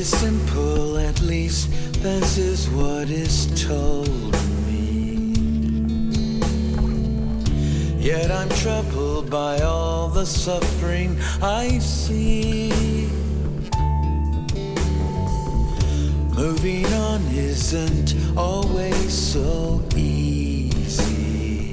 is simple, at least this is what is told me. Yet I'm troubled by all the suffering I see. Moving on isn't always so easy.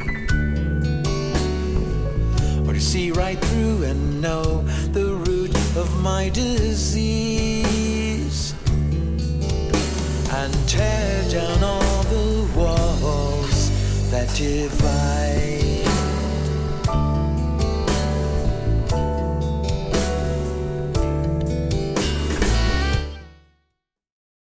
Or to see right through and know the root of my disease, and tear down all the walls that divide